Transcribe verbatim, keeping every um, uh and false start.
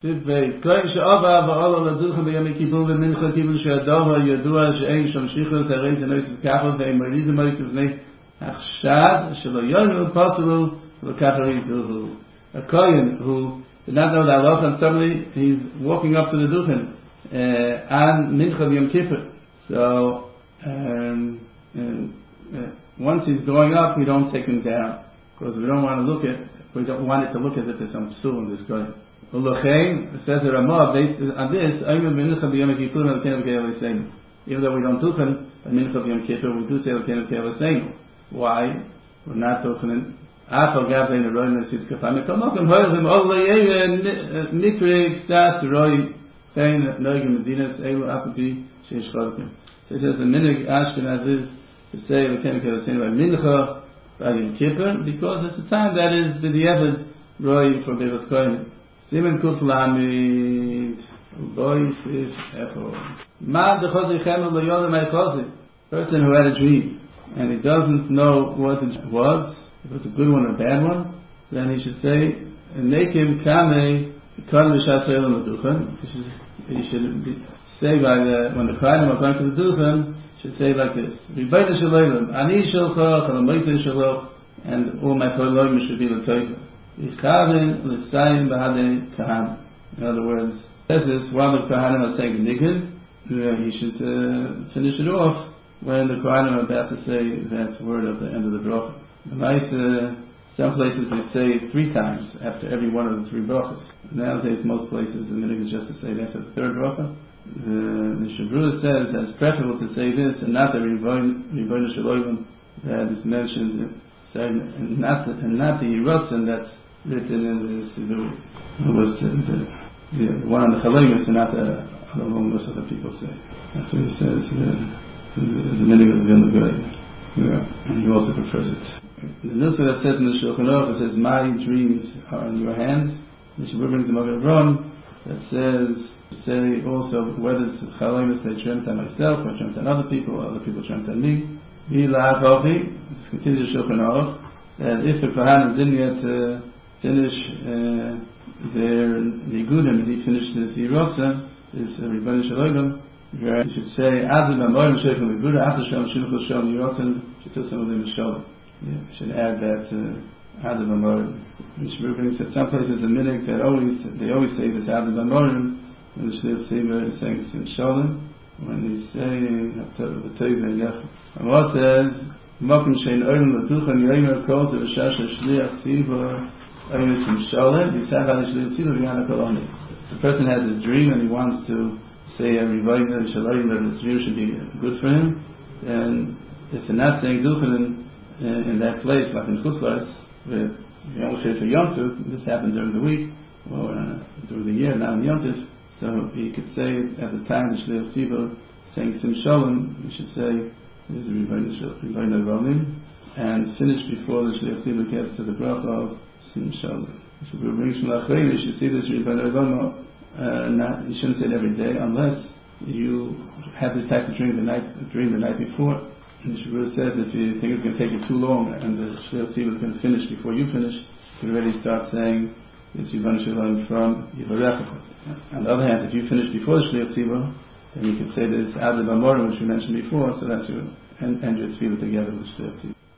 Titvei, Kohen she'ava v'ala l'zucha b'yom kippur v'mincha kibul she'adova yadua she'ein sham shichos ha'rein she'noitiv kachos ve'emarizu moitiv v'nei achshad she'lo yoynu possible l'kachari duhu. A Kohen who did not know the halacha and suddenly he's walking up to the duchen uh, on mincha b'yom kippur. So um, uh, uh, once he's going up, we don't take him down because we don't want to look at we don't want it to look as if there's some stool in this guy. Ulochein says the Ramah based on this. Even though we don't duchen on mincha b'yom kippur, we do say l'kein v'kein. Why? We're not duchening. Afal gavlein aroyin nesis kafam. Kamakom hoyzim olayei mikre stas roy kein noigim medinas elu apapi sheish chalakim. So it says the minig Ashkenaz is to say l'kein v'kein by mincha b'yom kippur because it's a time that is b'diavad roy for Beis Kohen. Simen Kuf Lamid Lois is Echo. Ma Dechozi Chemel Loyodem Eichozi. Person who had a dream and he doesn't know what it was, if it's a good one or a bad one, then he should say Nekim Kame Kol Mishat Soyelim L'Duchen. He should be, say by the when the Kohanim are going to the Duchen, should say like this: Ribayna Shalolim Ani Shalcha Chalamoyte Shaloch, and all my Kohanim should be L'Toiva. In other words, says this while the Kohanim are saying Nigun, uh, he should uh, finish it off when the Kohanim are about to say that word at the end of the bracha. The nice, uh, some places they say it three times after every one of the three brachas. Nowadays, most places the minhag is just to say it after the third bracha. The, the Shabru says that it's preferable to say this and not the Ribono Shel Olam that is mentioned, and not the, and not the Yerotzen that's written in the Siddur. Was the, the, the one on the Chalamis and not the Chalalim, most other people say. That's what he says. The, the, the minhag of the Vilna Gaon. Yeah, and he also prefers it. The Nusach that says in the Shulchan Aruch, it says, "My dreams are in your hands." The Shabbat brings the Magen Avraham that says, say also whether it's Chalamis they dreamt on myself or dreamt on other people, or other people dreamt on me. He la'achochi. This continues the Shulchan Aruch that if the Kohanim didn't yet uh, finish uh, their nigudim, he finished his Yerotzen, his Ribono Shel Olam, where he should say, Adu b'morim sheikh l'Yehuda, after Shalom Shinuchos Shalom Yerotzen, shetusam u'lim Shalom. You should add that Adu b'morim. Mishmur brings that some places in minhag that always they always say this Adu b'morim, and the Shliach Tzibur is saying Sim Shalom when he's saying the Tov Yech. Amor says, Mokum shein olim l'duchen yomer kol to v'shash Shliach Tzibur. The person has a dream and he wants to say a Ribono Shel Olam that his dream should be good for him, and if they're not saying Duchen in, in that place, like in Chutzlaritz, where you only say for Yom Tov, this happened during the week or uh, during the year, not in Yom Tov, so he could say at the time the Shliach Tzibur saying Sim Shalom, he should say this is Ribono Shel Olam and finish before the Shliach Tzibur gets to the bracha of Sim Shalom. So we bring from Lachrein, you should see this Ribono Shel Olam, not, you shouldn't say it every day unless you have this type of dream the night dream the night before. And the Shabbat says if you think it's going to take you too long and the Shliach Tzibur is going to finish before you finish, you can already start saying it's Ribono Shel Olam from Yivarecha. On the other hand, if you finish before the Shliach Tzibur, then you could say this Adu b'morim which we mentioned before, so that's your and, and your tefillah together with the Shliach Tzibur.